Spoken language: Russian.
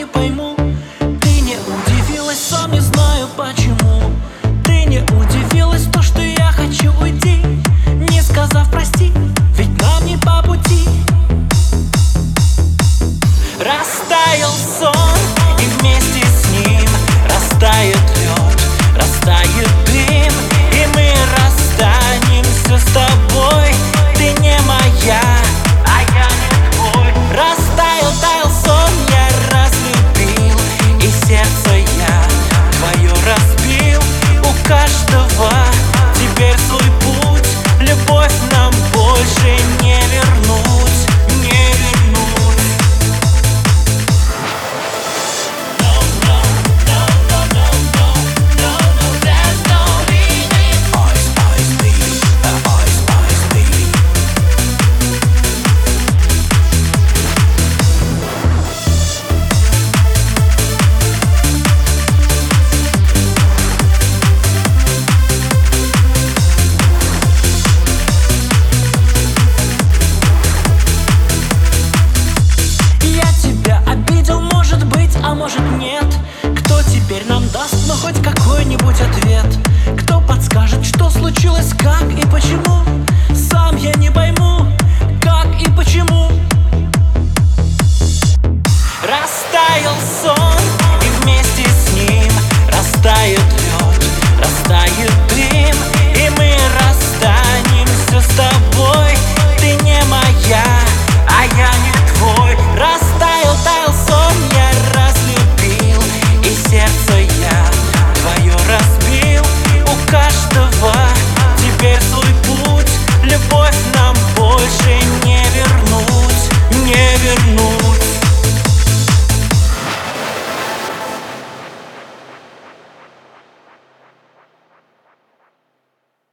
пойму. Ты не удивилась, сам не знаю почему. Ты не удивилась, то, что я хочу уйти, не сказав прости, ведь нам не по пути. Растаял сон, и вместе с ним растает лед, растает дым, и мы расстанемся с тобой. Ты не моя, а я не твой. Растаял, таял сон, я разлюбил, и сердце я твое разбил. У каждого теперь свой путь, любовь нам больше не вернуть, не вернуть. А может нет? Кто теперь нам даст, но хоть какой-нибудь ответ? Кто подскажет, что случилось, как и почему? Сам я не пойму, как и почему. Растаял сон.